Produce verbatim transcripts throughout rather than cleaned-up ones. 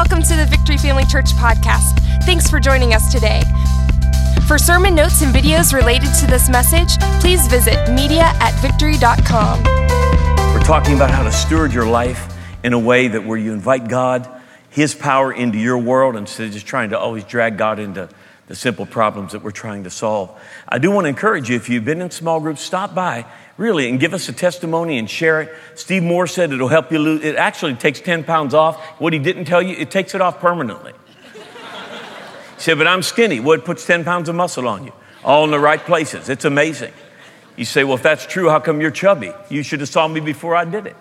Welcome to the Victory Family Church podcast. Thanks for joining us today. For sermon notes and videos related to this message, please visit media at victory dot com. We're talking about how to steward your life in a way that where you invite God, His power into your world instead of just trying to always drag God into the simple problems that we're trying to solve. I do want to encourage you, if you've been in small groups, stop by, really, and give us a testimony and share it. Steve Moore said it'll help you lose. It actually takes ten pounds off. What he didn't tell you, it takes it off permanently. He said, but I'm skinny. Well, it puts ten pounds of muscle on you, all in the right places. It's amazing. You say, well, if that's true, how come you're chubby? You should have saw me before I did it.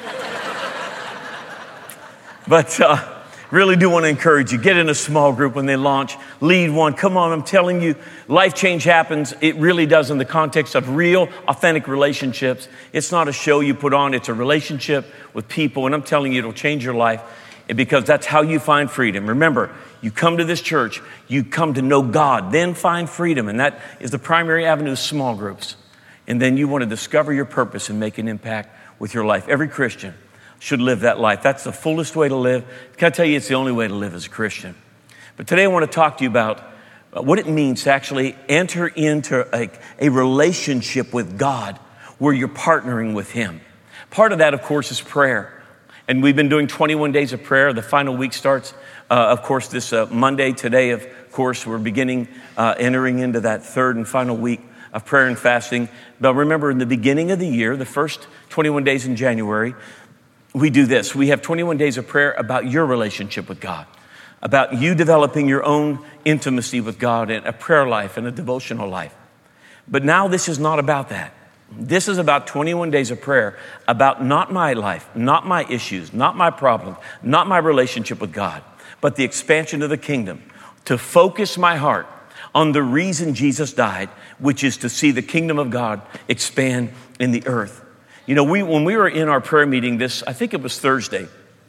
But uh, really do want to encourage you. Get in a small group when they launch. Lead one. Come on, I'm telling you, life change happens. It really does in the context of real, authentic relationships. It's not a show you put on. It's a relationship with people. And I'm telling you, it'll change your life because that's how you find freedom. Remember, you come to this church, you come to know God, then find freedom. And that is the primary avenue of small groups. And then you want to discover your purpose and make an impact with your life. Every Christian should live that life. That's the fullest way to live. Can I tell you, it's the only way to live as a Christian. But today I want to talk to you about what it means to actually enter into a, a relationship with God where you're partnering with Him. Part of that, of course, is prayer. And we've been doing twenty-one days of prayer. The final week starts, uh, of course, this uh, Monday. Today, of course, we're beginning, uh, entering into that third and final week of prayer and fasting. But remember, in the beginning of the year, the first twenty-one days in January, we do this. We have twenty-one days of prayer about your relationship with God, about you developing your own intimacy with God and a prayer life and a devotional life. But now this is not about that. This is about twenty-one days of prayer, about not my life, not my issues, not my problems, not my relationship with God, but the expansion of the kingdom, to focus my heart on the reason Jesus died, which is to see the kingdom of God expand in the earth. You know, we when we were in our prayer meeting this, I think it was Thursday,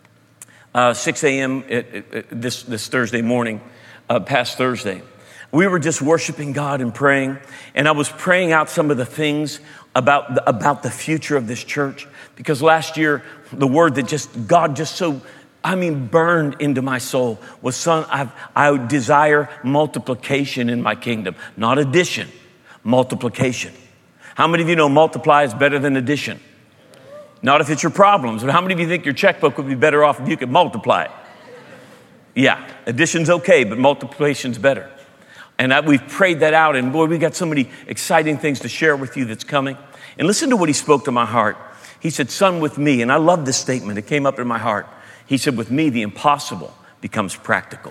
uh, six a.m. It, it, it, this, this Thursday morning, uh, past Thursday, we were just worshiping God and praying. And I was praying out some of the things about the, about the future of this church. Because last year, the word that just, God just so, I mean, burned into my soul was, son, I've, I desire multiplication in my kingdom. Not addition, multiplication. How many of you know multiply is better than addition? Not if it's your problems, but how many of you think your checkbook would be better off if you could multiply it? Yeah, addition's okay, but multiplication's better. And I, we've prayed that out, and boy, we got so many exciting things to share with you that's coming. And listen to what he spoke to my heart. He said, son, with me, and I love this statement. It came up in my heart. He said, with me, the impossible becomes practical.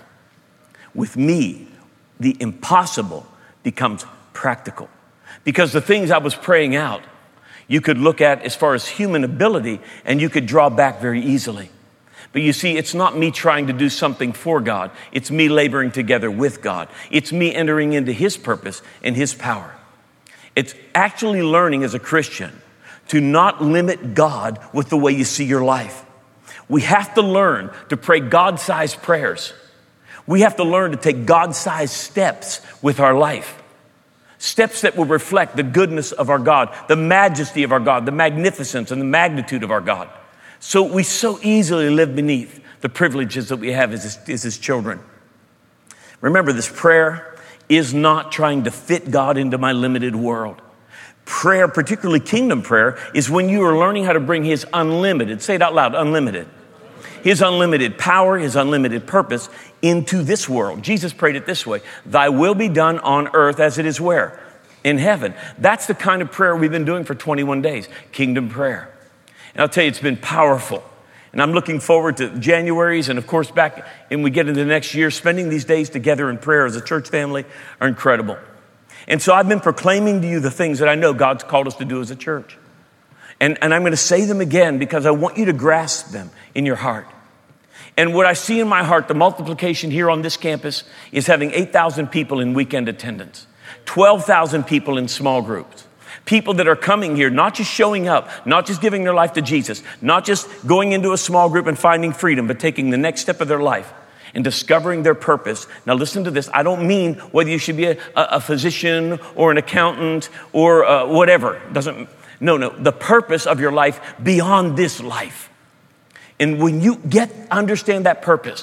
With me, the impossible becomes practical. Because the things I was praying out, you could look at as far as human ability, and you could draw back very easily. But you see, it's not me trying to do something for God. It's me laboring together with God. It's me entering into His purpose and His power. It's actually learning as a Christian to not limit God with the way you see your life. We have to learn to pray God-sized prayers. We have to learn to take God-sized steps with our life. Steps that will reflect the goodness of our God, the majesty of our God, the magnificence and the magnitude of our God. So we so easily live beneath the privileges that we have as His, as His children. Remember, this prayer is not trying to fit God into my limited world. Prayer, particularly kingdom prayer, is when you are learning how to bring His unlimited, say it out loud, unlimited. His unlimited power, His unlimited purpose into this world. Jesus prayed it this way, thy will be done on earth as it is where? In heaven. That's the kind of prayer we've been doing for twenty-one days, kingdom prayer. And I'll tell you, it's been powerful. And I'm looking forward to January's, and of course back, and we get into the next year, spending these days together in prayer as a church family are incredible. And so I've been proclaiming to you the things that I know God's called us to do as a church. And, and I'm going to say them again because I want you to grasp them in your heart. And what I see in my heart, the multiplication here on this campus is having eight thousand people in weekend attendance, twelve thousand people in small groups. People that are coming here, not just showing up, not just giving their life to Jesus, not just going into a small group and finding freedom, but taking the next step of their life and discovering their purpose. Now listen to this. I don't mean whether you should be a, a physician or an accountant or uh, whatever. Doesn't, no, no. The purpose of your life beyond this life. And when you get, understand that purpose,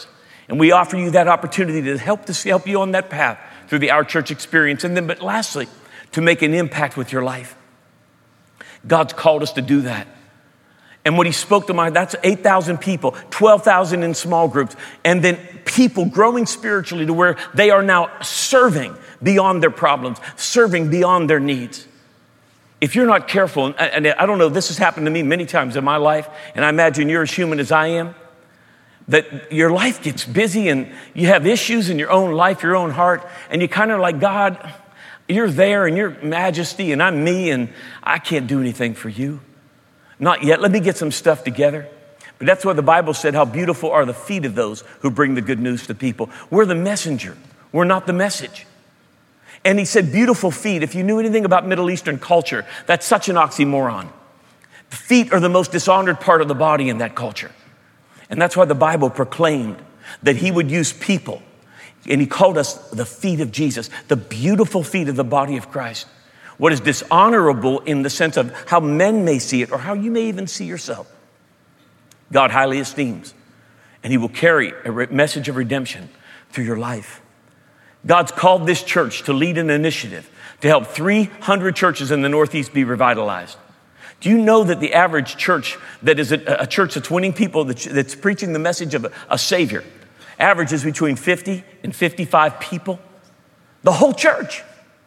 And we offer you that opportunity to help to help you on that path through the Our Church experience. And then, but lastly, to make an impact with your life. God's called us to do that. And what he spoke to my, that's eight thousand people, twelve thousand in small groups, and then people growing spiritually to where they are now serving beyond their problems, serving beyond their needs. If you're not careful, and I, and I don't know, this has happened to me many times in my life, and I imagine you're as human as I am, that your life gets busy and you have issues in your own life, your own heart, and you kind of like, God, you're there and you're majesty and I'm me and I can't do anything for you. Not yet. Let me get some stuff together. But that's why the Bible said, how beautiful are the feet of those who bring the good news to people. We're the messenger. We're not the message. And he said, beautiful feet. If you knew anything about Middle Eastern culture, that's such an oxymoron. The feet are the most dishonored part of the body in that culture. And that's why the Bible proclaimed that he would use people. And he called us the feet of Jesus, the beautiful feet of the body of Christ. What is dishonorable in the sense of how men may see it or how you may even see yourself, God highly esteems. And he will carry a message of redemption through your life. God's called this church to lead an initiative to help three hundred churches in the Northeast be revitalized. Do you know that the average church that is a, a church that's winning people, that's, that's preaching the message of a, a Savior, averages between fifty and fifty-five people? The whole church.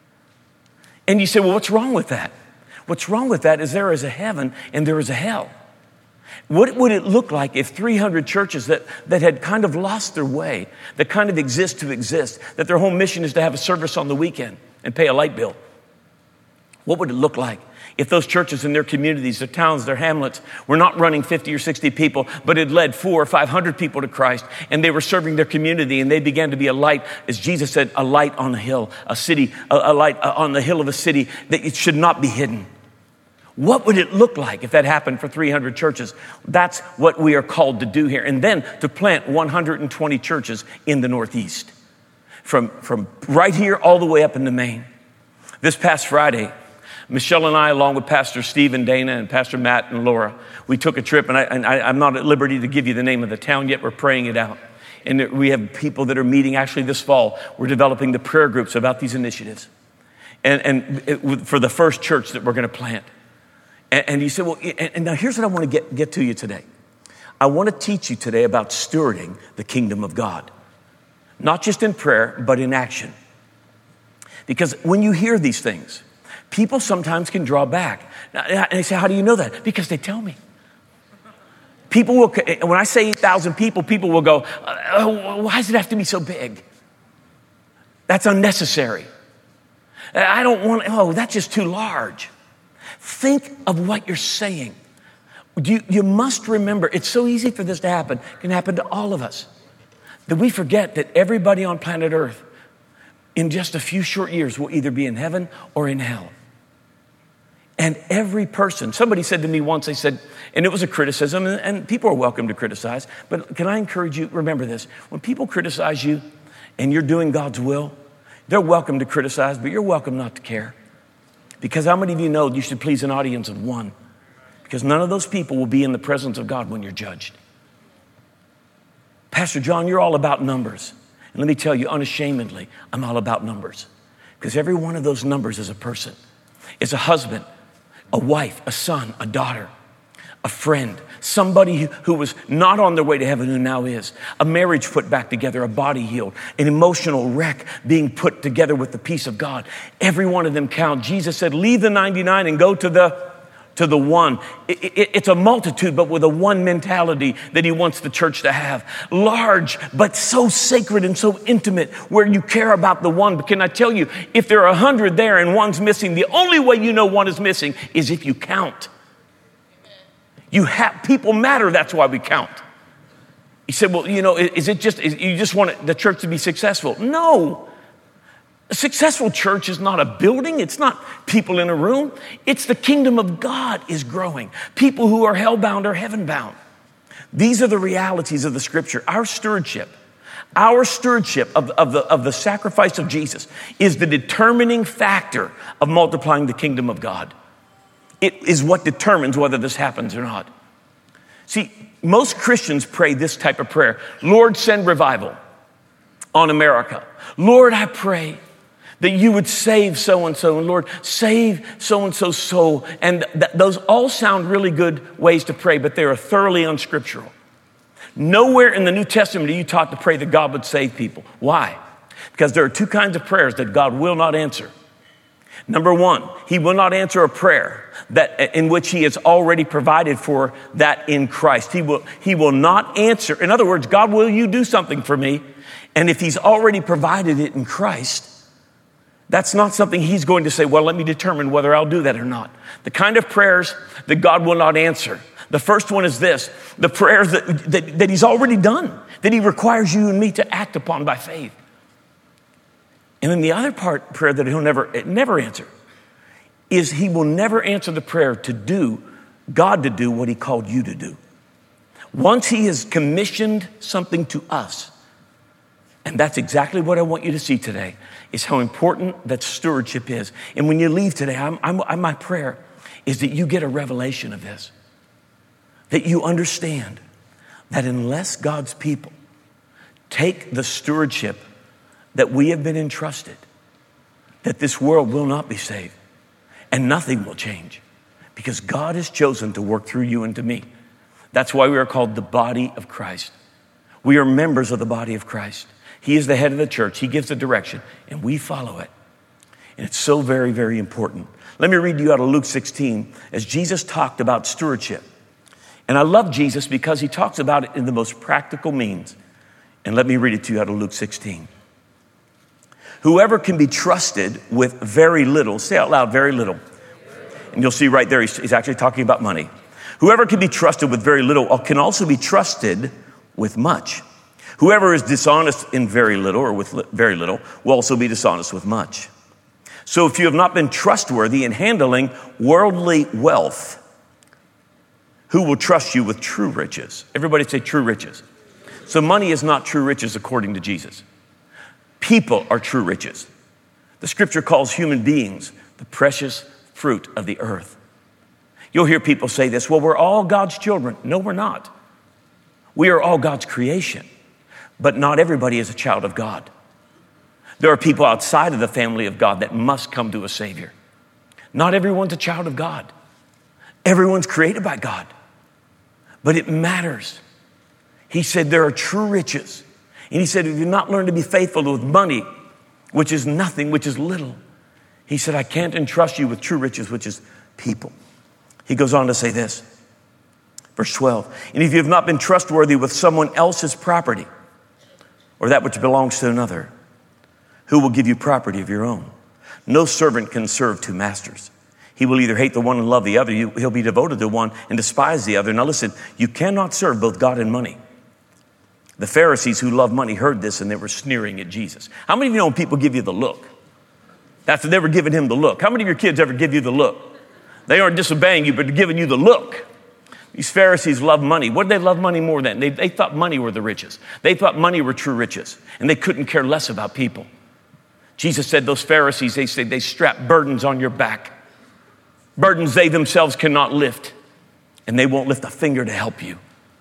And you say, well, what's wrong with that? What's wrong with that is there is a heaven and there is a hell. What would it look like if three hundred churches that, that had kind of lost their way, that kind of exist to exist, that their whole mission is to have a service on the weekend and pay a light bill? What would it look like if those churches in their communities, their towns, their hamlets were not running fifty or sixty people, but had led four or five hundred people to Christ, and they were serving their community, and they began to be a light, as Jesus said, a light on a hill, a city, a, a light on the hill of a city that it should not be hidden. What would it look like if that happened for three hundred churches? That's what we are called to do here. And then to plant one hundred twenty churches in the Northeast, from, from right here all the way up into Maine. This past Friday, Michelle and I, along with Pastor Steve and Dana and Pastor Matt and Laura, we took a trip, and, I, and I, I'm not at liberty to give you the name of the town yet. We're praying it out. And we have people that are meeting actually this fall. We're developing the prayer groups about these initiatives. And, and it, for the first church that we're going to plant. And, and you say, well, and, and now here's what I want to get, get to you today. I want to teach you today about stewarding the kingdom of God. Not just in prayer, but in action. Because when you hear these things, people sometimes can draw back. And they say, how do you know that? Because they tell me. People will, when I say eight thousand people, people will go, oh, why does it have to be so big? That's unnecessary. I don't want, oh, that's just too large. Think of what you're saying. You, you must remember, it's so easy for this to happen. It can happen to all of us. That we forget that everybody on planet Earth in just a few short years will either be in heaven or in hell. And every person, somebody said to me once, they said, and it was a criticism, and, and people are welcome to criticize, but can I encourage you, remember this, when people criticize you and you're doing God's will, they're welcome to criticize, but you're welcome not to care. Because how many of you know you should please an audience of one? Because none of those people will be in the presence of God when you're judged. Pastor John, you're all about numbers. And let me tell you, unashamedly, I'm all about numbers. Because every one of those numbers is a person. It's a husband, a wife, a son, a daughter, a friend, somebody who was not on their way to heaven who now is, a marriage put back together, a body healed, an emotional wreck being put together with the peace of God. Every one of them count. Jesus said, leave the ninety-nine and go to the to the one. It, it, it's a multitude, but with a one mentality that he wants the church to have. Large, but so sacred and so intimate where you care about the one. But can I tell you, if there are a hundred there and one's missing, the only way you know one is missing is if you count. You have, people matter, that's why we count. He said, well, you know, is it just, is, you just want the church to be successful? No. A successful church is not a building. It's not people in a room. It's the kingdom of God is growing. People who are hell-bound are heaven-bound. These are the realities of the scripture. Our stewardship, our stewardship of, of, the, of the sacrifice of Jesus is the determining factor of multiplying the kingdom of God. It is what determines whether this happens or not. See, most Christians pray this type of prayer. Lord, send revival on America. Lord, I pray that you would save so-and-so, and Lord, save so-and-so's soul. And th- those all sound really good ways to pray, but they are thoroughly unscriptural. Nowhere in the New Testament are you taught to pray that God would save people. Why? Because there are two kinds of prayers that God will not answer. Number one, he will not answer a prayer that in which he has already provided for that in Christ. He will, he will not answer. In other words, God, will you do something for me? And if he's already provided it in Christ, that's not something he's going to say, well, let me determine whether I'll do that or not. The kind of prayers that God will not answer. The first one is this, the prayers that, that, that he's already done, that he requires you and me to act upon by faith. And then the other part, prayer that he'll never, never answer, is he will never answer the prayer to do, God to do what he called you to do. Once he has commissioned something to us, and that's exactly what I want you to see today, is how important that stewardship is. And when you leave today, I'm, I'm, I'm, my prayer is that you get a revelation of this. That you understand that unless God's people take the stewardship that we have been entrusted, that this world will not be saved and nothing will change because God has chosen to work through you and to me. That's why we are called the body of Christ. We are members of the body of Christ. He is the head of the church. He gives the direction and we follow it. And it's so very, very important. Let me read you out of Luke sixteen as Jesus talked about stewardship. And I love Jesus because he talks about it in the most practical means. And let me read it to you out of Luke sixteen. Whoever can be trusted with very little, say out loud, very little. And you'll see right there, he's, he's actually talking about money. Whoever can be trusted with very little can also be trusted with much. Whoever is dishonest in very little or with li- very little will also be dishonest with much. So if you have not been trustworthy in handling worldly wealth, who will trust you with true riches? Everybody say true riches. So money is not true riches according to Jesus. People are true riches. The scripture calls human beings the precious fruit of the earth. You'll hear people say this, well, we're all God's children. No, we're not. We are all God's creation, but not everybody is a child of God. There are people outside of the family of God that must come to a Savior. Not everyone's a child of God. Everyone's created by God, but it matters. He said there are true riches. And he said, if you've not learned to be faithful with money, which is nothing, which is little, he said, I can't entrust you with true riches, which is people. He goes on to say this, verse twelve, and if you have not been trustworthy with someone else's property or that which belongs to another, who will give you property of your own? No servant can serve two masters. He will either hate the one and love the other. He'll be devoted to one and despise the other. Now listen, you cannot serve both God and money. The Pharisees who loved money heard this and they were sneering at Jesus. How many of you know when people give you the look? That's what they were giving him the look. How many of your kids ever give you the look? They aren't disobeying you, but they're giving you the look. These Pharisees love money. What did they love money more than? They, they thought money were the riches. They thought money were true riches, and they couldn't care less about people. Jesus said those Pharisees, they said they strap burdens on your back. Burdens they themselves cannot lift, and they won't lift a finger to help you.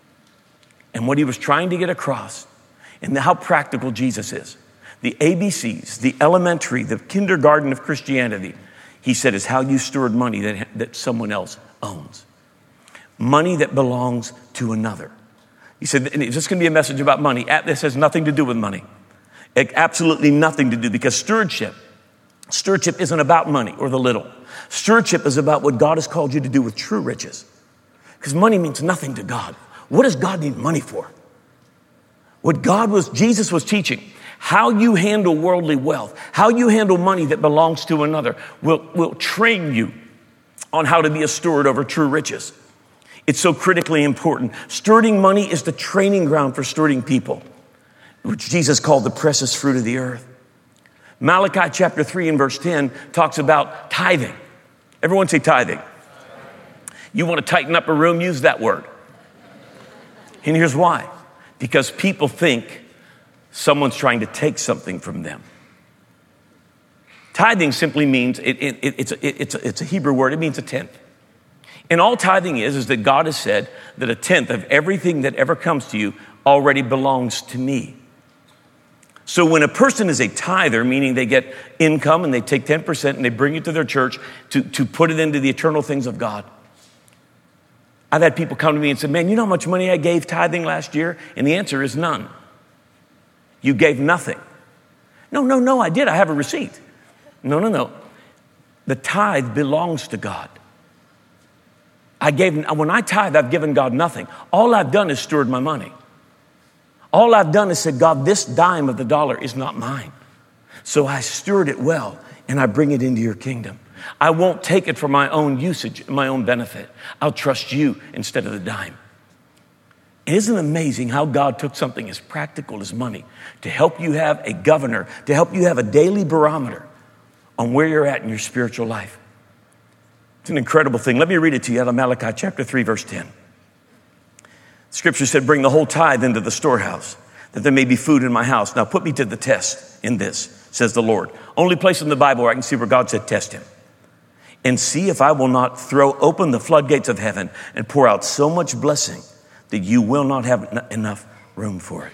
And what he was trying to get across, and how practical Jesus is, the A B Cs, the elementary, the kindergarten of Christianity, he said, is how you steward money that, that someone else owns. Money that belongs to another. He said, is this going to be a message about money? This has nothing to do with money. It, absolutely nothing to do, because stewardship, stewardship isn't about money or the little. Stewardship is about what God has called you to do with true riches. Because money means nothing to God. What does God need money for? What God was, Jesus was teaching, how you handle worldly wealth, how you handle money that belongs to another will, will train you on how to be a steward over true riches. It's so critically important. Stewarding money is the training ground for stewarding people, which Jesus called the precious fruit of the earth. Malachi chapter three and verse ten talks about tithing. Everyone say tithing. You want to tighten up a room, use that word. And here's why. Because people think someone's trying to take something from them. Tithing simply means, it, it, it, it's, a, it, it's, a, it's a Hebrew word, it means a tenth. And all tithing is, is that God has said that a tenth of everything that ever comes to you already belongs to me. So when a person is a tither, meaning they get income and they take ten percent and they bring it to their church to, to put it into the eternal things of God. I've had people come to me and say, man, you know how much money I gave tithing last year? And the answer is none. You gave nothing. No, no, no, I did. I have a receipt. No, no, no. The tithe belongs to God. I gave, when I tithe, I've given God nothing. All I've done is steward my money. All I've done is said, God, this dime of the dollar is not mine. So I steward it well and I bring it into your kingdom. I won't take it for my own usage, my own benefit. I'll trust you instead of the dime. Isn't it amazing how God took something as practical as money to help you have a governor, to help you have a daily barometer on where you're at in your spiritual life? It's an incredible thing. Let me read it to you out of Malachi chapter three, verse ten. Scripture said, bring the whole tithe into the storehouse, that there may be food in my house. Now put me to the test in this, says the Lord. Only place in the Bible where I can see where God said, test him. And see if I will not throw open the floodgates of heaven and pour out so much blessing that you will not have n- enough room for it.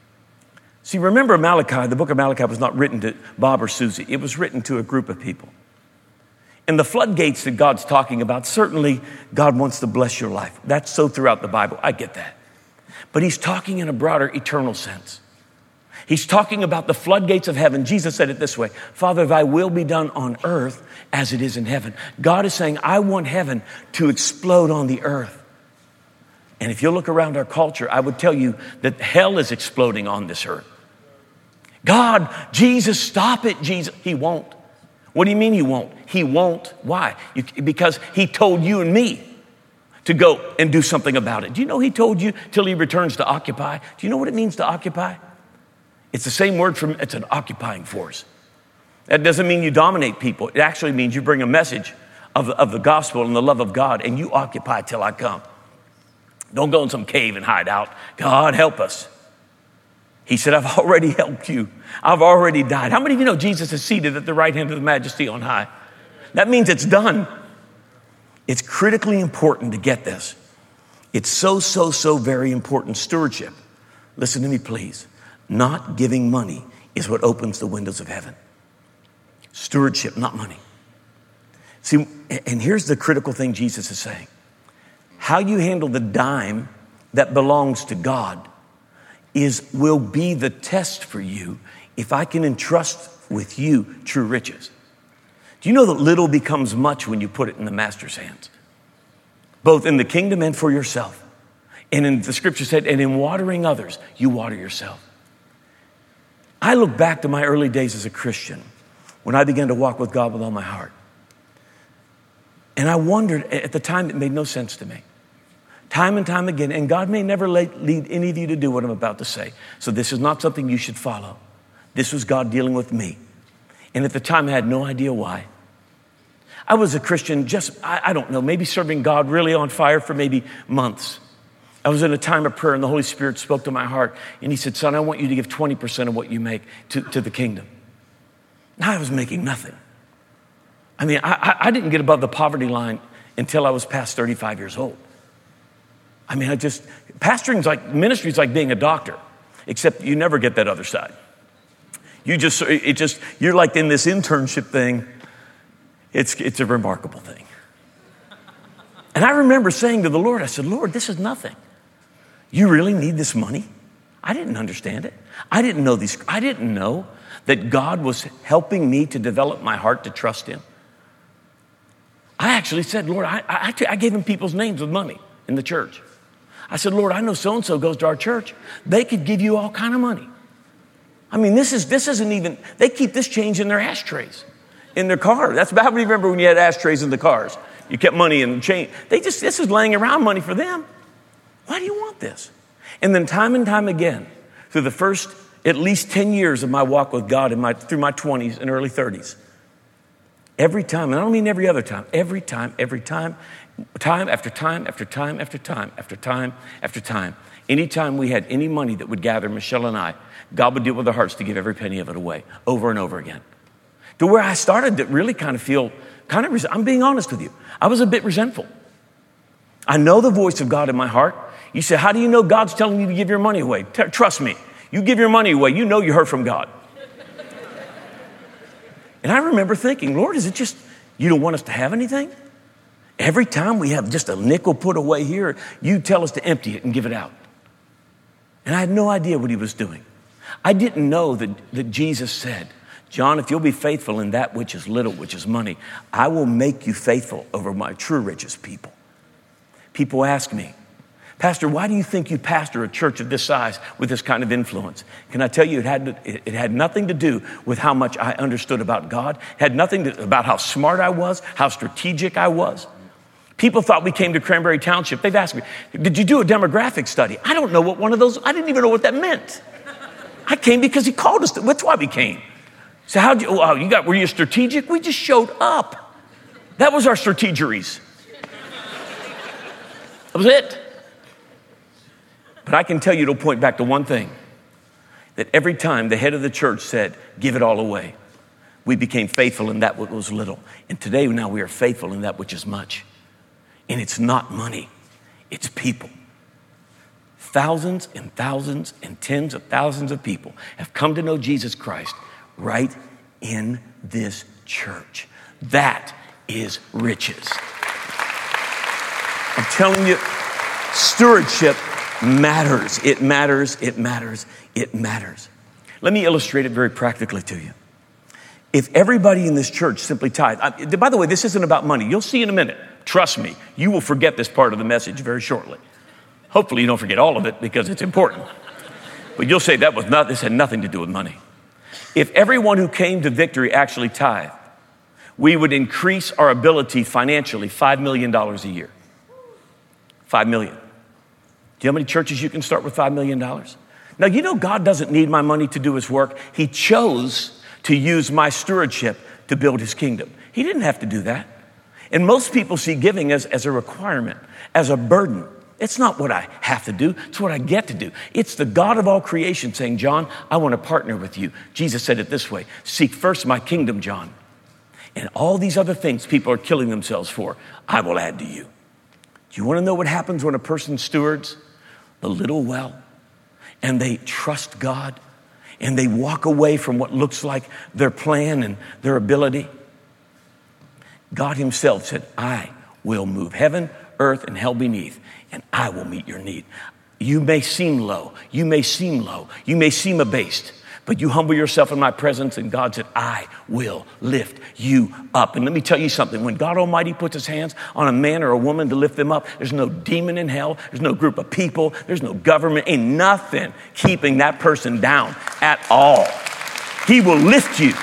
See, remember Malachi, the book of Malachi was not written to Bob or Susie. It was written to a group of people. And the floodgates that God's talking about, certainly God wants to bless your life. That's so throughout the Bible. I get that. But he's talking in a broader eternal sense. He's talking about the floodgates of heaven. Jesus said it this way, Father, thy will be done on earth as it is in heaven. God is saying, I want heaven to explode on the earth. And if you look around our culture, I would tell you that hell is exploding on this earth. God, Jesus, stop it, Jesus. He won't. What do you mean he won't? He won't. Why? You, because he told you and me to go and do something about it. Do you know he told you till he returns to occupy? Do you know what it means to occupy? It's the same word from, it's an occupying force. That doesn't mean you dominate people. It actually means you bring a message of, of the gospel and the love of God and you occupy till I come. Don't go in some cave and hide out. God help us. He said, I've already helped you. I've already died. How many of you know Jesus is seated at the right hand of the majesty on high? That means it's done. It's critically important to get this. It's so, so, so very important. Stewardship. Listen to me, please. Not giving money is what opens the windows of heaven. Stewardship, not money. See, and here's the critical thing Jesus is saying. How you handle the dime that belongs to God is will be the test for you if I can entrust with you true riches. Do you know that little becomes much when you put it in the master's hands? Both in the kingdom and for yourself. And in the scripture said, and in watering others, you water yourself. I look back to my early days as a Christian when I began to walk with God with all my heart. And I wondered, at the time, it made no sense to me. Time and time again, and God may never lead any of you to do what I'm about to say. So this is not something you should follow. This was God dealing with me. And at the time, I had no idea why. I was a Christian just, I, I don't know, maybe serving God really on fire for maybe months. I was in a time of prayer and the Holy Spirit spoke to my heart. And he said, son, I want you to give twenty percent of what you make to, to the kingdom. Now I was making nothing. I mean, I, I didn't get above the poverty line until I was past thirty-five years old. I mean, I just, pastoring's like, ministry's like being a doctor, except you never get that other side. You just, it just, you're like in this internship thing. It's, it's a remarkable thing. And I remember saying to the Lord, I said, Lord, this is nothing. You really need this money? I didn't understand it. I didn't know these, I didn't know that God was helping me to develop my heart to trust him. I actually said, Lord, I, I, I gave him people's names with money in the church. I said, Lord, I know so-and-so goes to our church. They could give you all kind of money. I mean, this is this isn't even, they keep this change in their ashtrays, in their car. That's about, how many remember when you had ashtrays in the cars? You kept money in the chain. They just, this is laying around money for them. Why do you want this? And then time and time again, through the first at least ten years of my walk with God in my, through my twenties and early thirties, every time, and I don't mean every other time, every time, every time, time after time after time after time after time after time, anytime we had any money that would gather Michelle and I, God would deal with our hearts to give every penny of it away over and over again. To where I started to really kind of feel, kind of, res- I'm being honest with you, I was a bit resentful. I know the voice of God in my heart. You say, how do you know God's telling you to give your money away? T- trust me. You give your money away, you know you heard from God. And I remember thinking, Lord, is it just you don't want us to have anything? Every time we have just a nickel put away here, you tell us to empty it and give it out. And I had no idea what he was doing. I didn't know that, that Jesus said, John, if you'll be faithful in that which is little, which is money, I will make you faithful over my true richest people. People ask me, Pastor, why do you think you pastor a church of this size with this kind of influence? Can I tell you, it had, to, it had nothing to do with how much I understood about God. It had nothing to, about how smart I was, how strategic I was. People thought we came to Cranberry Township. They've asked me, did you do a demographic study? I don't know what one of those, I didn't even know what that meant. I came because he called us. To, that's why we came. So how'd you, oh, you got, were you strategic? We just showed up. That was our strategeries. That was it. But I can tell you, it'll point back to one thing, that every time the head of the church said, give it all away, we became faithful in that which was little. And today, now we are faithful in that which is much. And it's not money, it's people. Thousands and thousands and tens of thousands of people have come to know Jesus Christ right in this church. That is riches. I'm telling you, stewardship matters. It matters. It matters. It matters. Let me illustrate it very practically to you. If everybody in this church simply tithe, I, by the way, this isn't about money. You'll see in a minute. Trust me, you will forget this part of the message very shortly. Hopefully you don't forget all of it because it's important. But you'll say that was not, this had nothing to do with money. If everyone who came to Victory actually tithed, we would increase our ability financially five million dollars a year. five million dollars. Do you know how many churches you can start with five million dollars? Now, you know God doesn't need my money to do his work. He chose to use my stewardship to build his kingdom. He didn't have to do that. And most people see giving as, as a requirement, as a burden. It's not what I have to do. It's what I get to do. It's the God of all creation saying, John, I want to partner with you. Jesus said it this way, seek first my kingdom, John. And all these other things people are killing themselves for, I will add to you. Do you want to know what happens when a person stewards the little well and they trust God and they walk away from what looks like their plan and their ability? God himself said, I will move heaven, earth, and hell beneath, and I will meet your need. You may seem low. You may seem low. You may seem abased, but you humble yourself in my presence, and God said, I will lift you up. And let me tell you something. When God Almighty puts his hands on a man or a woman to lift them up, there's no demon in hell. There's no group of people. There's no government. Ain't nothing keeping that person down at all. He will lift you.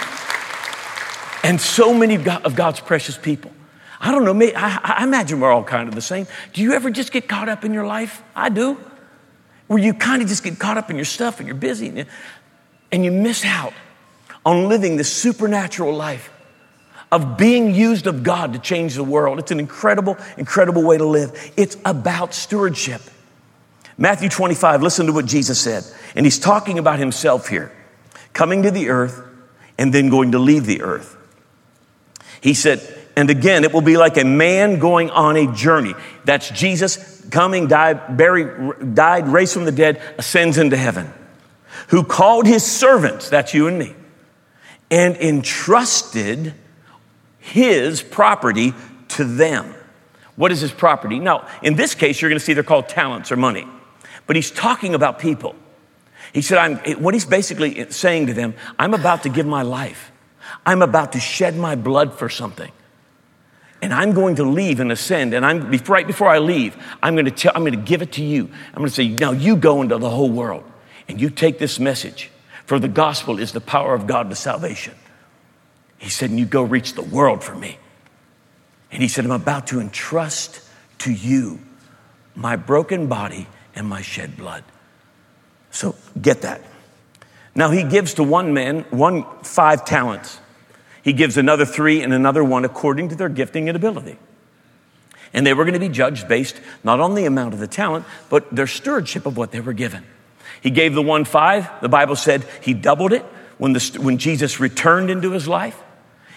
And so many of God's precious people. I don't know, I, I imagine we're all kind of the same. Do you ever just get caught up in your life? I do. Where you kind of just get caught up in your stuff and you're busy and you, and you miss out on living this supernatural life of being used of God to change the world. It's an incredible, incredible way to live. It's about stewardship. Matthew twenty-five, listen to what Jesus said. And he's talking about himself here, coming to the earth and then going to leave the earth. He said, and again, it will be like a man going on a journey. That's Jesus coming, died, buried, died, raised from the dead, ascends into heaven. Who called his servants, that's you and me, and entrusted his property to them. What is his property? Now, in this case, you're going to see they're called talents or money. But he's talking about people. He said, I'm, what he's basically saying to them, I'm about to give my life. I'm about to shed my blood for something. And I'm going to leave and ascend. And I'm right before I leave, I'm going to tell, I'm going to give it to you. I'm going to say, now you go into the whole world and you take this message. For the gospel is the power of God to salvation. He said, and you go reach the world for me. And he said, I'm about to entrust to you my broken body and my shed blood. So get that. Now he gives to one man, one five talents. He gives another three and another one according to their gifting and ability. And they were going to be judged based not on the amount of the talent, but their stewardship of what they were given. He gave the one five. The Bible said he doubled it when, the, when Jesus returned into his life.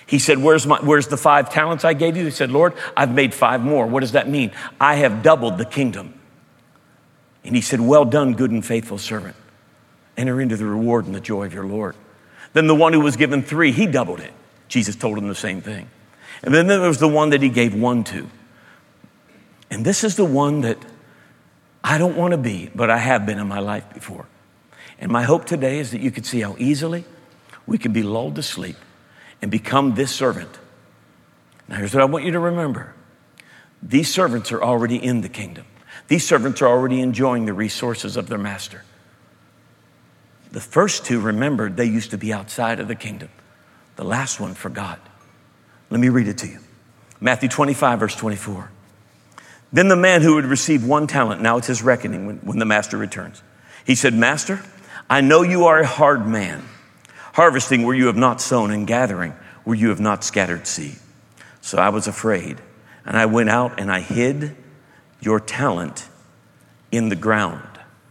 He said, where's my, where's the five talents I gave you? He said, Lord, I've made five more. What does that mean? I have doubled the kingdom. And he said, well done, good and faithful servant. Enter into the reward and the joy of your Lord. Then the one who was given three, he doubled it. Jesus told him the same thing. And then there was the one that he gave one to. And this is the one that I don't want to be, but I have been in my life before. And my hope today is that you could see how easily we can be lulled to sleep and become this servant. Now, here's what I want you to remember. These servants are already in the kingdom. These servants are already enjoying the resources of their master. The first two, remember, they used to be outside of the kingdom. The last one forgot. Let me read it to you. Matthew twenty-five, verse twenty-four. Then the man who had received one talent, now it's his reckoning when, when the master returns. He said, Master, I know you are a hard man, harvesting where you have not sown and gathering where you have not scattered seed. So I was afraid, and I went out and I hid your talent in the ground.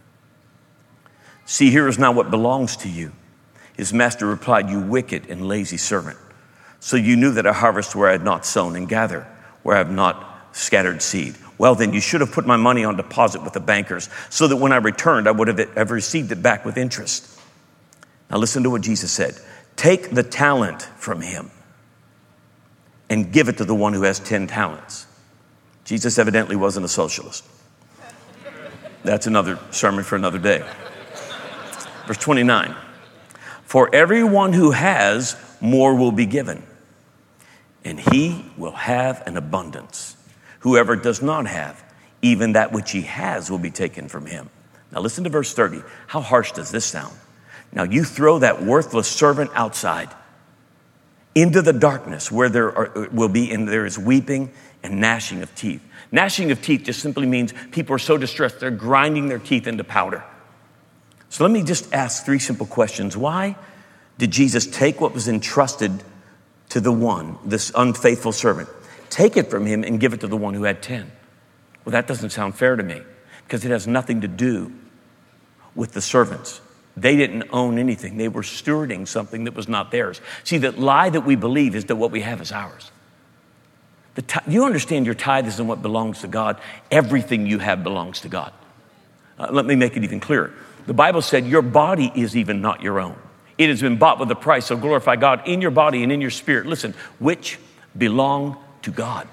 See, here is now what belongs to you. His master replied, you wicked and lazy servant. So you knew that I harvest where I had not sown and gather where I have not scattered seed. Well, then you should have put my money on deposit with the bankers so that when I returned, I would have, have received it back with interest. Now listen to what Jesus said. Take the talent from him and give it to the one who has ten talents. Jesus evidently wasn't a socialist. That's another sermon for another day. Verse twenty-nine. For everyone who has, more will be given, and he will have an abundance. Whoever does not have, even that which he has will be taken from him. Now listen to verse thirty. How harsh does this sound? Now you throw that worthless servant outside into the darkness where there are, will be, and there is weeping and gnashing of teeth. Gnashing of teeth just simply means people are so distressed, they're grinding their teeth into powder. So let me just ask three simple questions. Why did Jesus take what was entrusted to the one, this unfaithful servant, take it from him and give it to the one who had ten? Well, that doesn't sound fair to me because it has nothing to do with the servants. They didn't own anything. They were stewarding something that was not theirs. See, the lie that we believe is that what we have is ours. The t- you understand your tithe isn't what belongs to God. Everything you have belongs to God. Uh, let me make it even clearer. The Bible said your body is even not your own. It has been bought with a price, so glorify God in your body and in your spirit. Listen, which belong to God.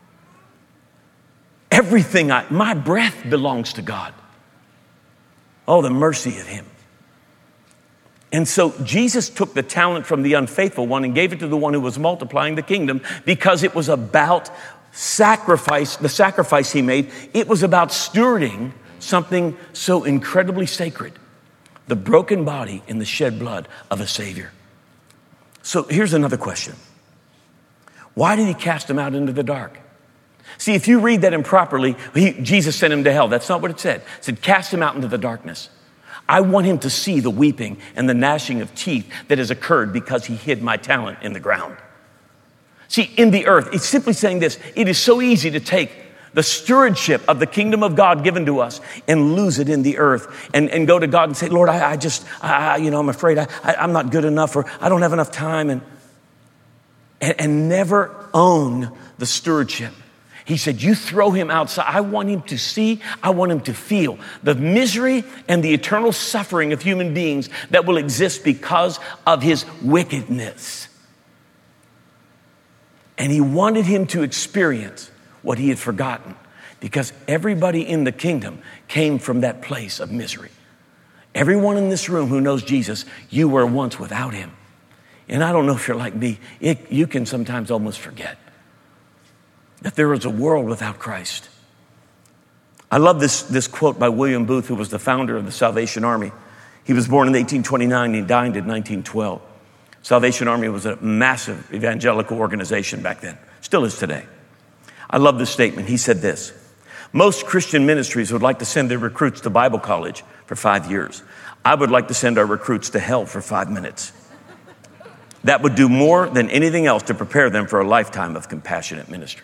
Everything, I, my breath belongs to God. Oh, the mercy of him. And so Jesus took the talent from the unfaithful one and gave it to the one who was multiplying the kingdom because it was about sacrifice, the sacrifice he made. It was about stewarding something so incredibly sacred, the broken body and the shed blood of a Savior. So here's another question. Why did he cast him out into the dark? See, if you read that improperly, he, Jesus sent him to hell. That's not what it said. It said, cast him out into the darkness. I want him to see the weeping and the gnashing of teeth that has occurred because he hid my talent in the ground. See, in the earth, it's simply saying this. It is so easy to take the stewardship of the kingdom of God given to us and lose it in the earth and, and go to God and say, Lord, I, I just, I, you know, I'm afraid I, I, I'm not good enough or I don't have enough time and, and, and never own the stewardship. He said, you throw him outside. I want him to see, I want him to feel the misery and the eternal suffering of human beings that will exist because of his wickedness. And he wanted him to experience what he had forgotten because everybody in the kingdom came from that place of misery. Everyone in this room who knows Jesus, you were once without him. And I don't know if you're like me, it, you can sometimes almost forget that there is a world without Christ. I love this, this quote by William Booth, who was the founder of the Salvation Army. He was born in eighteen twenty-nine and he died in nineteen twelve. Salvation Army was a massive evangelical organization back then, still is today. I love this statement. He said this, most Christian ministries would like to send their recruits to Bible college for five years. I would like to send our recruits to hell for five minutes. That would do more than anything else to prepare them for a lifetime of compassionate ministry.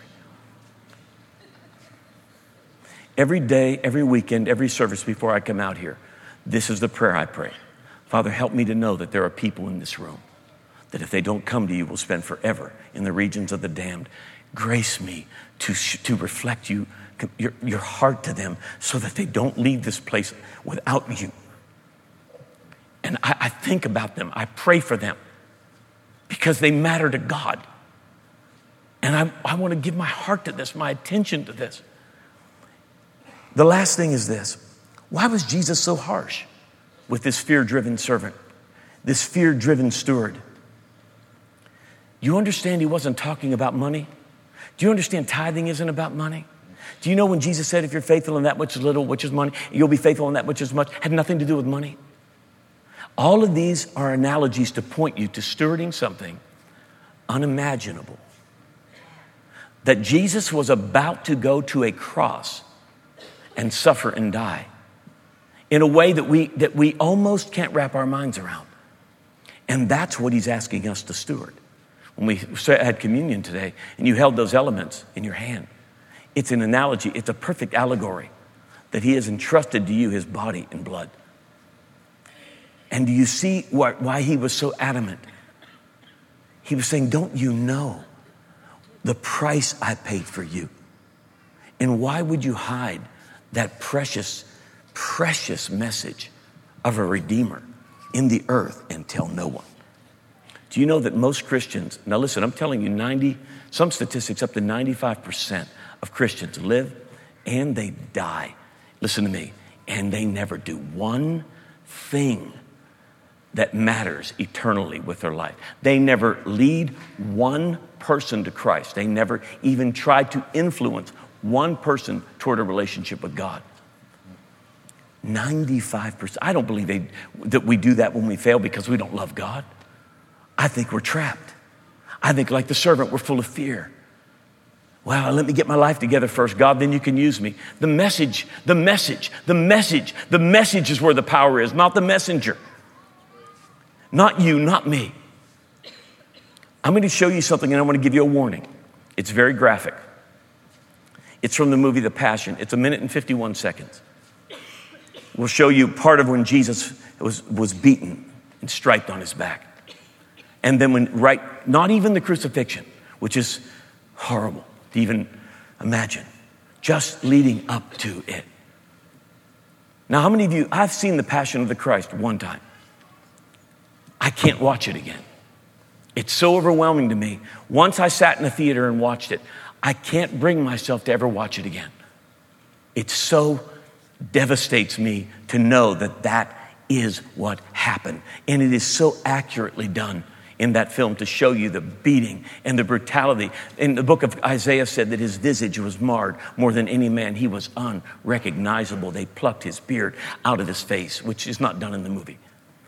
Every day, every weekend, every service before I come out here, this is the prayer I pray. Father, help me to know that there are people in this room that if they don't come to you, will spend forever in the regions of the damned. Grace me to, to reflect you, your, your heart to them so that they don't leave this place without you. And I, I think about them. I pray for them because they matter to God. And I, I want to give my heart to this, my attention to this. The last thing is this. Why was Jesus so harsh with this fear-driven servant, this fear-driven steward? You understand he wasn't talking about money? Do you understand tithing isn't about money? Do you know when Jesus said, if you're faithful in that which is little, which is money, you'll be faithful in that which is much, had nothing to do with money? All of these are analogies to point you to stewarding something unimaginable. That Jesus was about to go to a cross and suffer and die in a way that we, that we almost can't wrap our minds around. And that's what he's asking us to steward. When we had communion today and you held those elements in your hand, it's an analogy, it's a perfect allegory that he has entrusted to you his body and blood. And do you see what, why he was so adamant? He was saying, don't you know the price I paid for you? And why would you hide that precious, precious message of a Redeemer in the earth and tell no one? Do you know that most Christians, now listen, I'm telling you, ninety, some statistics up to ninety-five percent of Christians live and they die. Listen to me. And they never do one thing that matters eternally with their life. They never lead one person to Christ. They never even try to influence one person toward a relationship with God. ninety-five percent. I don't believe they, that we do that when we fail because we don't love God. I think we're trapped. I think like the servant, we're full of fear. Well, let me get my life together first, God, then you can use me. The message, the message, the message, the message is where the power is, not the messenger. Not you, not me. I'm going to show you something and I want to give you a warning. It's very graphic. It's from the movie The Passion. It's a minute and fifty-one seconds. We'll show you part of when Jesus was, was beaten and striped on his back. And then when, right, not even the crucifixion, which is horrible to even imagine, just leading up to it. Now, how many of you, I've seen The Passion of the Christ one time. I can't watch it again. It's so overwhelming to me. Once I sat in a theater and watched it, I can't bring myself to ever watch it again. It so devastates me to know that that is what happened. And it is so accurately done in that film to show you the beating and the brutality. In the book of Isaiah said that his visage was marred more than any man. He was unrecognizable. They plucked his beard out of his face, which is not done in the movie.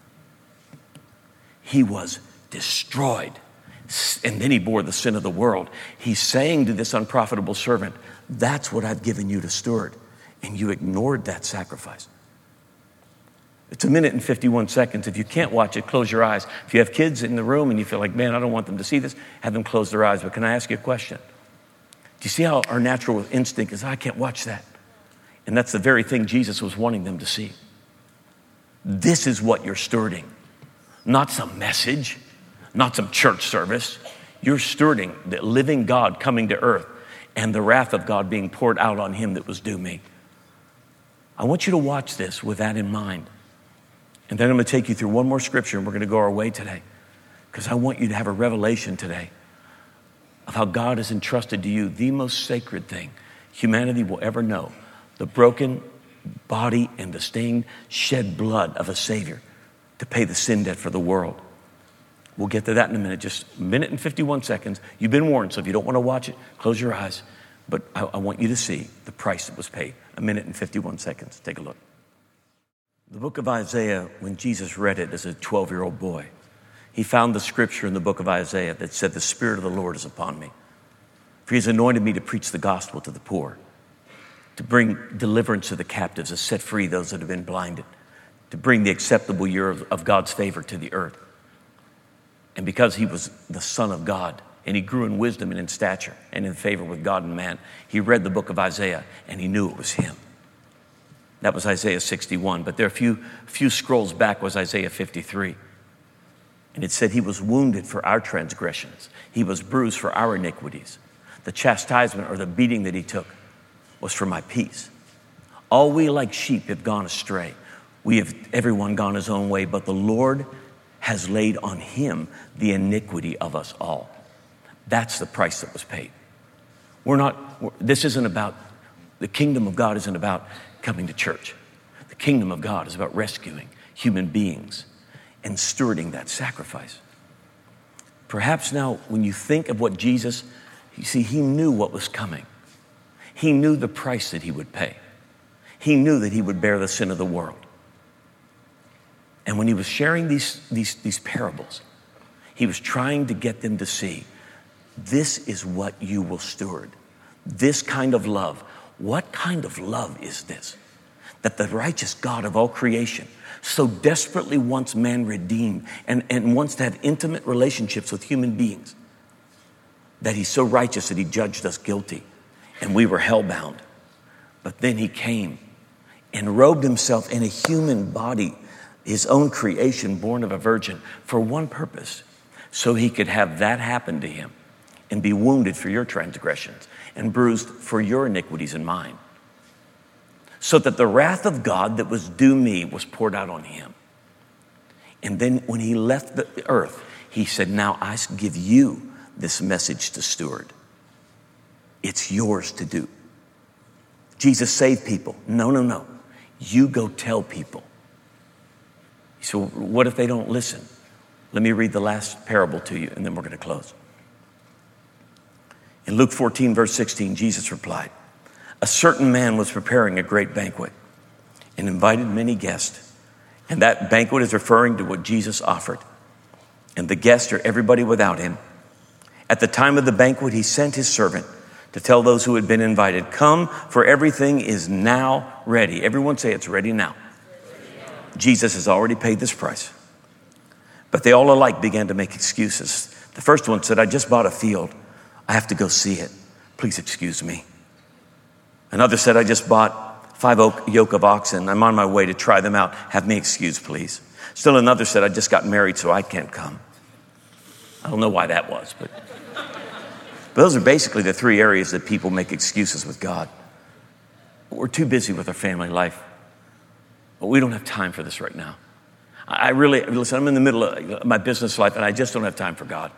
He was destroyed. And then he bore the sin of the world. He's saying to this unprofitable servant, that's what I've given you to steward. And you ignored that sacrifice. It's a minute and fifty-one seconds. If you can't watch it, close your eyes. If you have kids in the room and you feel like, man, I don't want them to see this, have them close their eyes. But can I ask you a question? Do you see how our natural instinct is, I can't watch that? And that's the very thing Jesus was wanting them to see. This is what you're stewarding. Not some message, not some church service. You're stewarding the living God coming to earth and the wrath of God being poured out on him that was due me. I want you to watch this with that in mind. And then I'm going to take you through one more scripture and we're going to go our way today. Because I want you to have a revelation today of how God has entrusted to you the most sacred thing humanity will ever know. The broken body and the stained, shed blood of a Savior to pay the sin debt for the world. We'll get to that in a minute, just a minute and fifty-one seconds. You've been warned, so if you don't want to watch it, close your eyes. But I, I want you to see the price that was paid. A minute and fifty-one seconds. Take a look. The book of Isaiah, when Jesus read it as a twelve-year-old boy, he found the scripture in the book of Isaiah that said, the Spirit of the Lord is upon me. For he's anointed me to preach the gospel to the poor, to bring deliverance to the captives, to set free those that have been blinded, to bring the acceptable year of, of God's favor to the earth. And because he was the Son of God, and he grew in wisdom and in stature and in favor with God and man, he read the book of Isaiah and he knew it was him. That was Isaiah sixty-one, but there are a few, few scrolls back was Isaiah fifty-three. And it said he was wounded for our transgressions. He was bruised for our iniquities. The chastisement or the beating that he took was for my peace. All we like sheep have gone astray. We have everyone gone his own way, but the Lord has laid on him the iniquity of us all. That's the price that was paid. We're not, this isn't about, the kingdom of God isn't about coming to church. The kingdom of God is about rescuing human beings and stewarding that sacrifice. Perhaps now when you think of what Jesus, you see, he knew what was coming. He knew the price that he would pay. He knew that he would bear the sin of the world. And when he was sharing these, these, these parables, he was trying to get them to see, this is what you will steward. This kind of love. What kind of love is this? That the righteous God of all creation so desperately wants man redeemed and, and wants to have intimate relationships with human beings, that he's so righteous that he judged us guilty and we were hellbound. But then he came and robed himself in a human body, his own creation born of a virgin, for one purpose, so he could have that happen to him and be wounded for your transgressions and bruised for your iniquities and mine, so that the wrath of God that was due me was poured out on him. And then when he left the earth, he said, now I give you this message to steward. It's yours to do. Jesus saved people. No, no, no. You go tell people. So what if they don't listen? Let me read the last parable to you, and then we're going to close. In Luke fourteen, verse sixteen, Jesus replied, a certain man was preparing a great banquet and invited many guests. And that banquet is referring to what Jesus offered. And the guests are everybody without him. At the time of the banquet, he sent his servant to tell those who had been invited, come, for everything is now ready. Everyone say it's ready now. Jesus has already paid this price. But they all alike began to make excuses. The first one said, I just bought a field. I have to go see it. Please excuse me. Another said, I just bought five yoke of oxen. I'm on my way to try them out. Have me excused, please. Still another said, I just got married, so I can't come. I don't know why that was, but, but those are basically the three areas that people make excuses with God. We're too busy with our family life. But we don't have time for this right now. I really, listen, I'm in the middle of my business life and I just don't have time for God.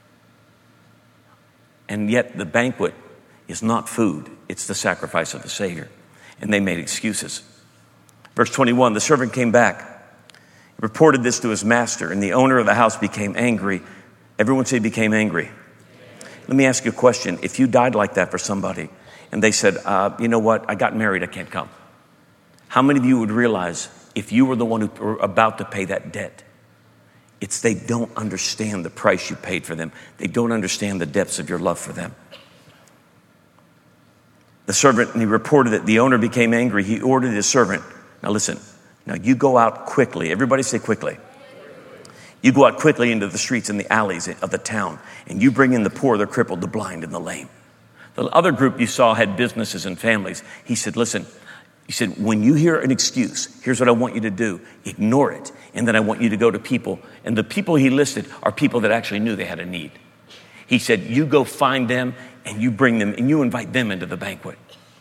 And yet the banquet is not food. It's the sacrifice of the Savior. And they made excuses. Verse twenty-one, the servant came back, he reported this to his master, and the owner of the house became angry. Everyone say became angry. Let me ask you a question. If you died like that for somebody and they said, uh, you know what, I got married, I can't come. How many of you would realize if you were the one who were about to pay that debt, it's they don't understand the price you paid for them. They don't understand the depths of your love for them. The servant, and he reported it, the owner became angry. He ordered his servant. Now listen, now you go out quickly. Everybody say quickly. You go out quickly into the streets and the alleys of the town, and you bring in the poor, the crippled, the blind, and the lame. The other group you saw had businesses and families. He said, listen, he said, when you hear an excuse, here's what I want you to do. Ignore it. And then I want you to go to people. And the people he listed are people that actually knew they had a need. He said, you go find them and you bring them and you invite them into the banquet.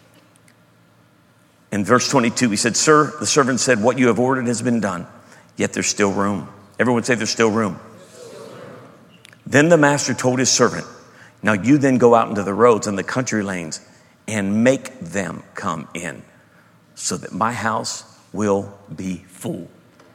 In verse twenty-two, he said, sir, the servant said, what you have ordered has been done, yet there's still room. Everyone say there's still room. Then the master told his servant, now you then go out into the roads and the country lanes and make them come in, so that my house will be full.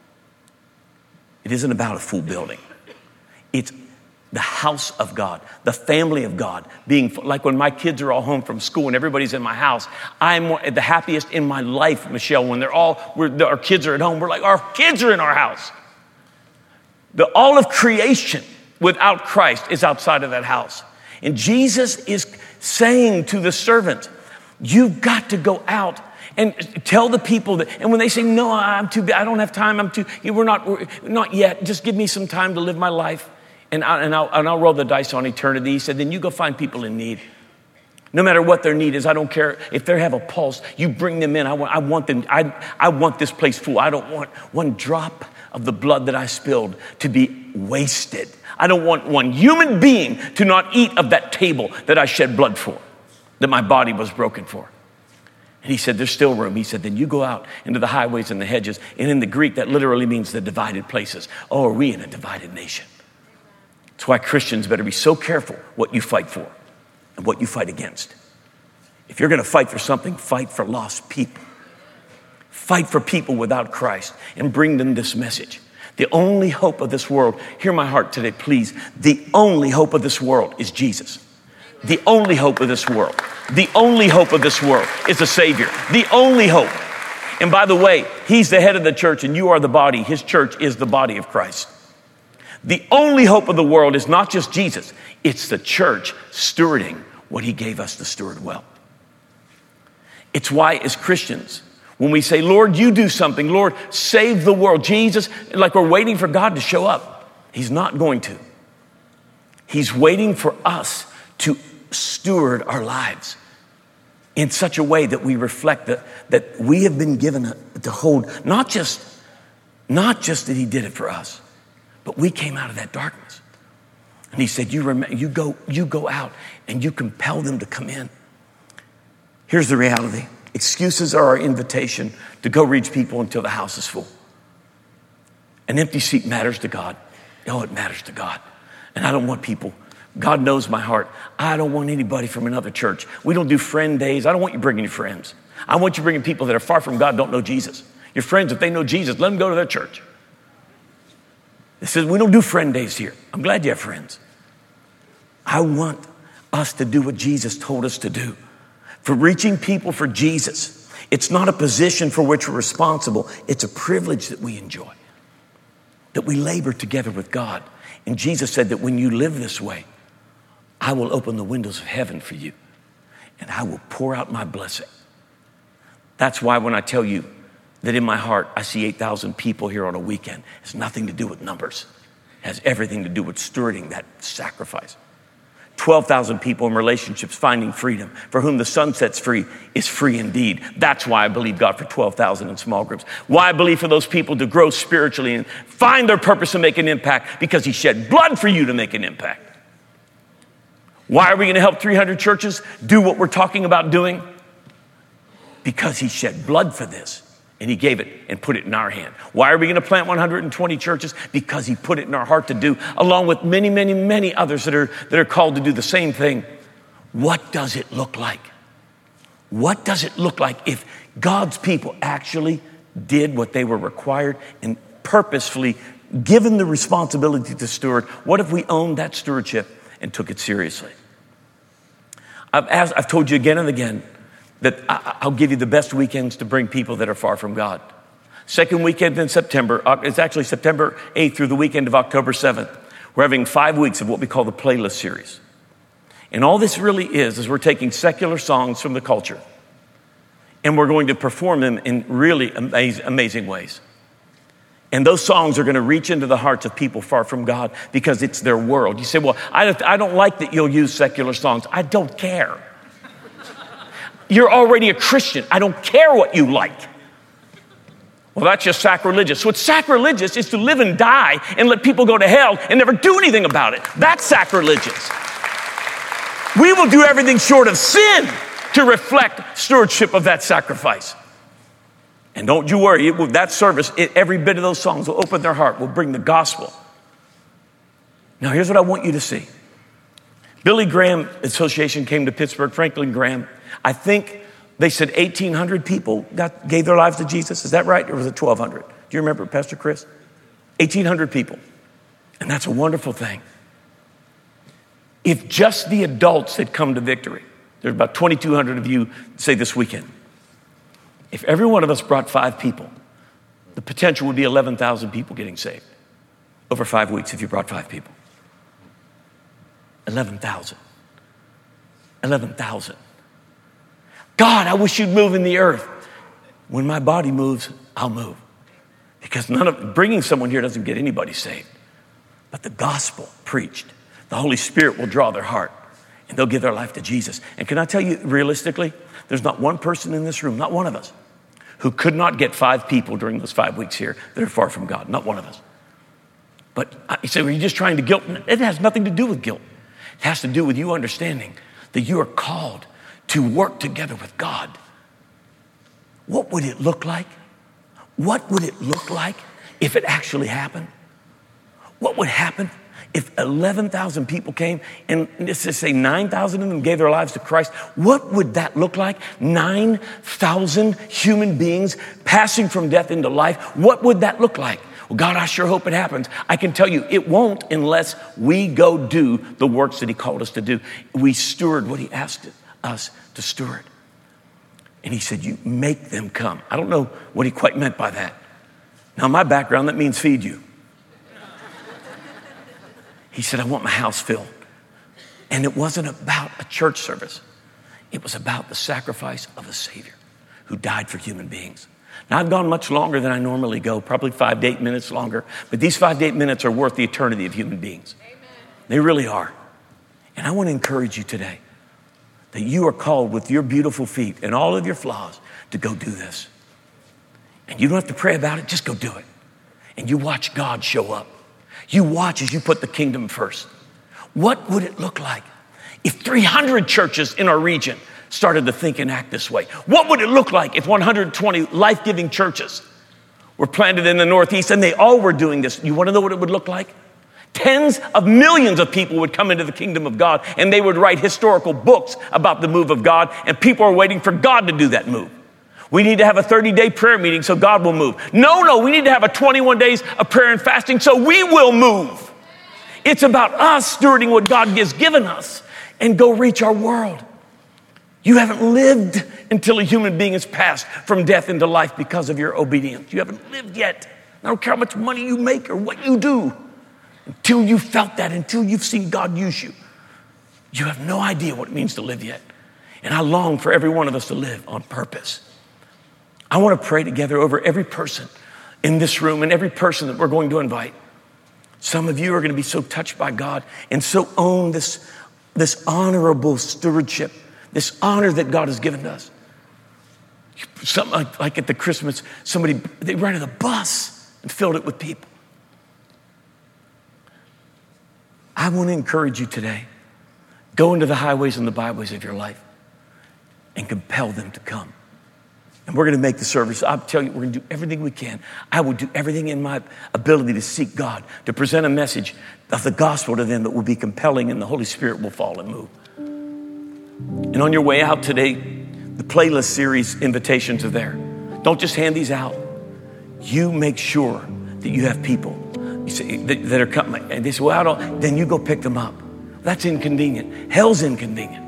It isn't about a full building. It's the house of God, the family of God being full. Like when my kids are all home from school and everybody's in my house, I'm the happiest in my life, Michelle, when they're all, we're, our kids are at home. We're like, our kids are in our house. The, all of creation without Christ is outside of that house. And Jesus is saying to the servant, you've got to go out and tell the people that, and when they say, no, I'm too, I don't have time, I'm too, we're not, we're, not yet, just give me some time to live my life, and, I, and, I'll, and I'll roll the dice on eternity. He said, then you go find people in need. No matter what their need is, I don't care if they have a pulse, you bring them in. I want, I want them, I, I want this place full. I don't want one drop of the blood that I spilled to be wasted. I don't want one human being to not eat of that table that I shed blood for, that my body was broken for. And he said, there's still room. He said, then you go out into the highways and the hedges. And in the Greek, that literally means the divided places. Oh, are we in a divided nation? That's why Christians better be so careful what you fight for and what you fight against. If you're going to fight for something, fight for lost people. Fight for people without Christ and bring them this message. The only hope of this world, hear my heart today, please. The only hope of this world is Jesus. The only hope of this world, the only hope of this world is the Savior. The only hope. And by the way, he's the head of the church and you are the body. His church is the body of Christ. The only hope of the world is not just Jesus. It's the church stewarding what he gave us to steward well. It's why as Christians, when we say, Lord, you do something, Lord, save the world. Jesus, like we're waiting for God to show up. He's not going to. He's waiting for us to steward our lives in such a way that we reflect that, that we have been given a, to hold, not just, not just that he did it for us, but we came out of that darkness. And he said, you, rem- you, go, you go out and you compel them to come in. Here's the reality. Excuses are our invitation to go reach people until the house is full. An empty seat matters to God. Oh, it matters to God. And I don't want people, God knows my heart. I don't want anybody from another church. We don't do friend days. I don't want you bringing your friends. I want you bringing people that are far from God, don't know Jesus. Your friends, if they know Jesus, let them go to their church. It says we don't do friend days here. I'm glad you have friends. I want us to do what Jesus told us to do. For reaching people for Jesus, it's not a position for which we're responsible. It's a privilege that we enjoy, that we labor together with God. And Jesus said that when you live this way, I will open the windows of heaven for you and I will pour out my blessing. That's why when I tell you that in my heart, I see eight thousand people here on a weekend, it has nothing to do with numbers. It has everything to do with stewarding that sacrifice. twelve thousand people in relationships finding freedom. For whom the Son sets free is free indeed. That's why I believe God for twelve thousand in small groups. Why I believe for those people to grow spiritually and find their purpose and make an impact, because he shed blood for you to make an impact. Why are we going to help three hundred churches do what we're talking about doing? Because he shed blood for this. And he gave it and put it in our hand. Why are we going to plant one hundred twenty churches? Because he put it in our heart to do, along with many, many, many others that are, that are called to do the same thing. What does it look like? What does it look like if God's people actually did what they were required and purposefully given the responsibility to steward? What if we owned that stewardship and took it seriously? I've asked, I've told you again and again, that I'll give you the best weekends to bring people that are far from God. Second weekend in September, it's actually September eighth through the weekend of October seventh. We're having five weeks of what we call the playlist series. And all this really is, is we're taking secular songs from the culture and we're going to perform them in really amazing, amazing ways. And those songs are going to reach into the hearts of people far from God because it's their world. You say, well, I don't, I don't like that you'll use secular songs. I don't care. You're already a Christian. I don't care what you like. Well, that's just sacrilegious. What's sacrilegious is to live and die and let people go to hell and never do anything about it. That's sacrilegious. We will do everything short of sin to reflect stewardship of that sacrifice. And don't you worry, it will, that service, it, every bit of those songs will open their heart, will bring the gospel. Now, here's what I want you to see. Billy Graham Association came to Pittsburgh, Franklin Graham. I think they said eighteen hundred people got, gave their lives to Jesus. Is that right? Or was it twelve hundred? Do you remember, Pastor Chris? eighteen hundred people. And that's a wonderful thing. If just the adults had come to Victory, there's about twenty-two hundred of you, say this weekend. If every one of us brought five people, the potential would be eleven thousand people getting saved over five weeks if you brought five people. eleven thousand. eleven thousand. God, I wish you'd move in the earth. When my body moves, I'll move. Because none of bringing someone here doesn't get anybody saved. But the gospel preached, the Holy Spirit will draw their heart. and they'll give their life to Jesus. And can I tell you, realistically, there's not one person in this room, not one of us, who could not get five people during those five weeks here that are far from God. Not one of us. But you say, well, you're just trying to guilt. It has nothing to do with guilt. It has to do with you understanding that you are called to work together with God. What would it look like? What would it look like if it actually happened? What would happen if eleven thousand people came and let's just say nine thousand of them gave their lives to Christ? What would that look like? nine thousand human beings passing from death into life. What would that look like? Well, God, I sure hope it happens. I can tell you it won't unless we go do the works that he called us to do. We steward what he asked us to steward. And he said, you make them come. I don't know what he quite meant by that. Now, my background, that means feed you. He said, I want my house filled. And it wasn't about a church service. It was about the sacrifice of a Savior who died for human beings. Now, I've gone much longer than I normally go, probably five to eight minutes longer. But these five to eight minutes are worth the eternity of human beings. Amen. They really are. And I want to encourage you today that you are called with your beautiful feet and all of your flaws to go do this. And you don't have to pray about it, just go do it. And you watch God show up. You watch as you put the kingdom first. What would it look like if three hundred churches in our region started to think and act this way? What would it look like if one hundred twenty life-giving churches were planted in the Northeast and they all were doing this? You want to know what it would look like? Tens of millions of people would come into the kingdom of God and they would write historical books about the move of God, and people are waiting for God to do that move. We need to have a thirty-day prayer meeting so God will move. No, no, we need to have a twenty-one days of prayer and fasting so we will move. It's about us stewarding what God has given us and go reach our world. You haven't lived until a human being has passed from death into life because of your obedience. You haven't lived yet. I don't care how much money you make or what you do. Until you felt that, until you've seen God use you, you have no idea what it means to live yet. And I long for every one of us to live on purpose. I want to pray together over every person in this room and every person that we're going to invite. Some of you are going to be so touched by God and so own this, this honorable stewardship, this honor that God has given to us. Some, like, like at the Christmas, somebody, they rented a bus and filled it with people. I want to encourage you today. Go into the highways and the byways of your life and compel them to come. And we're going to make the service. I'll tell you, we're going to do everything we can. I will do everything in my ability to seek God, to present a message of the gospel to them that will be compelling, and the Holy Spirit will fall and move. And on your way out today, the playlist series invitations are there. Don't just hand these out. You make sure that you have people you say, that, that are coming. And they say, well, I don't, then you go pick them up. That's inconvenient. Hell's inconvenient.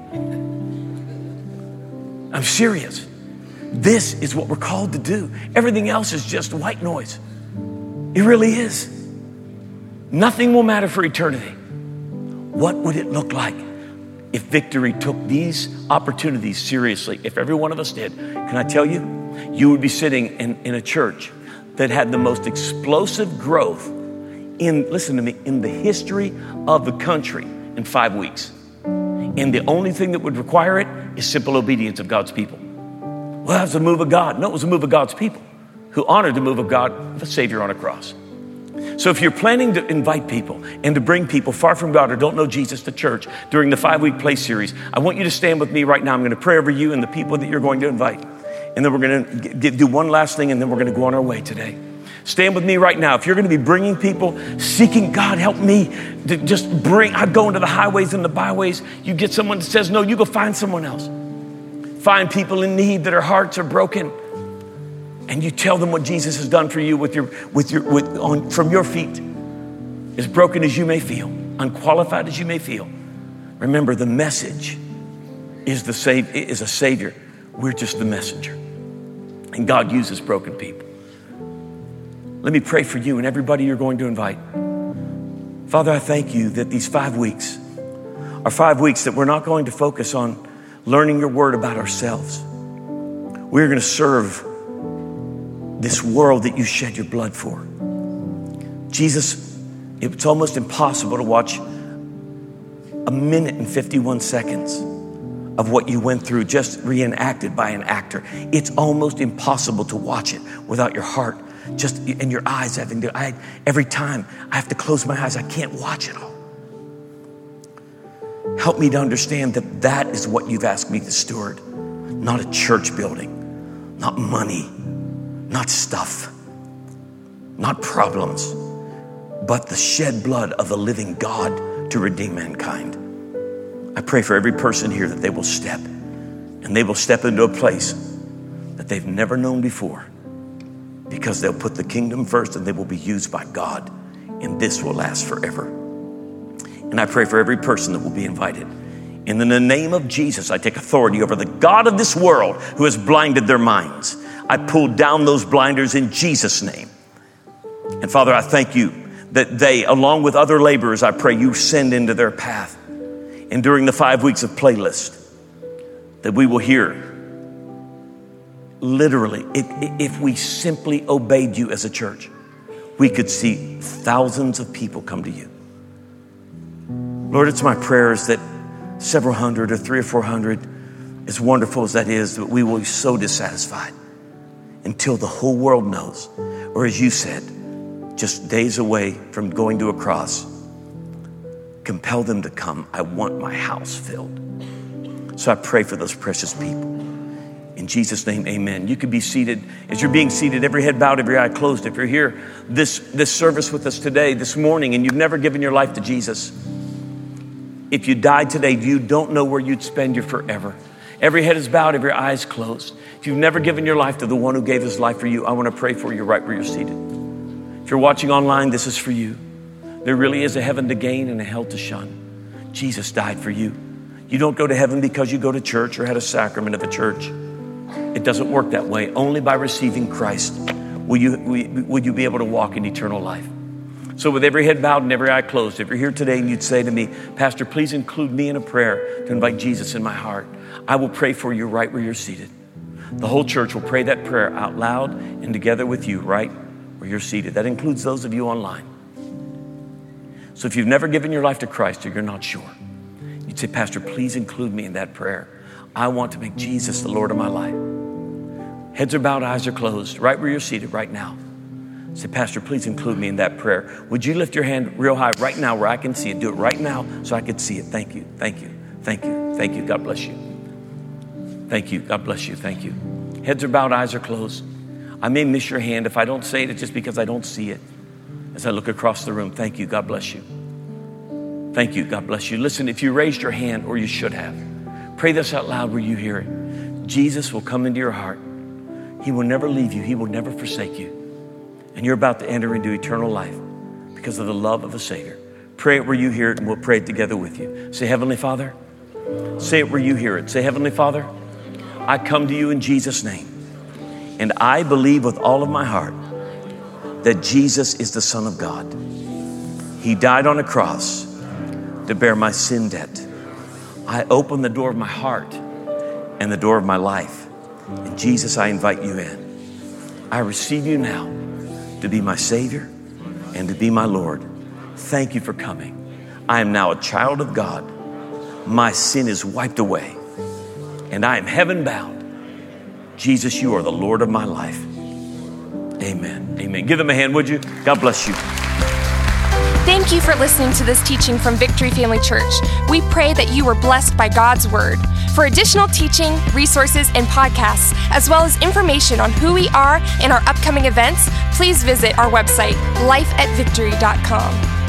I'm serious. This is what we're called to do. Everything else is just white noise. It really is. Nothing will matter for eternity. What would it look like if Victory took these opportunities seriously? If every one of us did, can I tell you, you would be sitting in, in a church that had the most explosive growth in, listen to me, in the history of the country in five weeks. And the only thing that would require it is simple obedience of God's people. Well, that was a move of God. No, it was a move of God's people who honored the move of God of a Savior on a cross. So if you're planning to invite people and to bring people far from God or don't know Jesus to church during the five-week play series, I want you to stand with me right now. I'm going to pray over you and the people that you're going to invite. And then we're going to get, do one last thing, and then we're going to go on our way today. Stand with me right now. If you're going to be bringing people, seeking God, help me to just bring, I go into the highways and the byways. You get someone that says no, you go find someone else. Find people in need that their hearts are broken. And you tell them what Jesus has done for you with your, with your, with, on, from your feet. As broken as you may feel, unqualified as you may feel. Remember, the message is, the save, is a Savior. We're just the messenger. And God uses broken people. Let me pray for you and everybody you're going to invite. Father, I thank you that these five weeks are five weeks that we're not going to focus on learning your word about ourselves. We're going to serve this world that you shed your blood for. Jesus, it's almost impossible to watch a a minute and fifty-one seconds of what you went through just reenacted by an actor. It's almost impossible to watch it without your heart just and your eyes having to, I, every time I have to close my eyes, I can't watch it all. Help me to understand that that is what you've asked me to steward, not a church building, not money, not stuff, not problems, but the shed blood of the living God to redeem mankind. I pray for every person here that they will step and they will step into a place that they've never known before, because they'll put the kingdom first and they will be used by God, and this will last forever. And I pray for every person that will be invited. And in the name of Jesus, I take authority over the God of this world who has blinded their minds. I pull down those blinders in Jesus' name. And Father, I thank you that they, along with other laborers, I pray you send into their path. And during the five weeks of playlist, that we will hear, literally, if, if we simply obeyed you as a church, we could see thousands of people come to you. Lord, it's my prayers that several hundred or three or four hundred, as wonderful as that is, that we will be so dissatisfied until the whole world knows, or as you said, just days away from going to a cross, compel them to come. I want my house filled. So I pray for those precious people. In Jesus' name, amen. You can be seated. As you're being seated, every head bowed, every eye closed. If you're here this, this service with us today, this morning, and you've never given your life to Jesus, if you died today, you don't know where you'd spend your forever. Every head is bowed, every eye is closed. If you've never given your life to the one who gave his life for you, I want to pray for you right where you're seated. If you're watching online, this is for you. There really is a heaven to gain and a hell to shun. Jesus died for you. You don't go to heaven because you go to church or had a sacrament of a church. It doesn't work that way. Only by receiving Christ will you, will you be able to walk in eternal life. So with every head bowed and every eye closed, if you're here today and you'd say to me, Pastor, please include me in a prayer to invite Jesus in my heart, I will pray for you right where you're seated. The whole church will pray that prayer out loud and together with you right where you're seated. That includes those of you online. So if you've never given your life to Christ or you're not sure, you'd say, Pastor, please include me in that prayer. I want to make Jesus the Lord of my life. Heads are bowed, eyes are closed, right where you're seated right now. Say, Pastor, please include me in that prayer. Would you lift your hand real high right now where I can see it? Do it right now so I can see it. Thank you, thank you, thank you, thank you. God bless you. Thank you, God bless you, thank you. Heads are bowed, eyes are closed. I may miss your hand. If I don't say it, it's just because I don't see it. As I look across the room, thank you, God bless you. Thank you, God bless you. Listen, if you raised your hand, or you should have, pray this out loud where you hear it. Jesus will come into your heart. He will never leave you. He will never forsake you. And you're about to enter into eternal life because of the love of a Savior. Pray it where you hear it, and we'll pray it together with you. Say, Heavenly Father. Say it where you hear it. Say, Heavenly Father, I come to you in Jesus' name. And I believe with all of my heart that Jesus is the Son of God. He died on a cross to bear my sin debt. I open the door of my heart and the door of my life. And Jesus, I invite you in. I receive you now to be my Savior and to be my Lord. Thank you for coming. I am now a child of God. My sin is wiped away and I am heaven bound. Jesus, you are the Lord of my life. Amen. Amen. Give them a hand, would you? God bless you. Thank you for listening to this teaching from Victory Family Church. We pray that you were blessed by God's Word. For additional teaching, resources, and podcasts, as well as information on who we are and our upcoming events, please visit our website, life at victory dot com.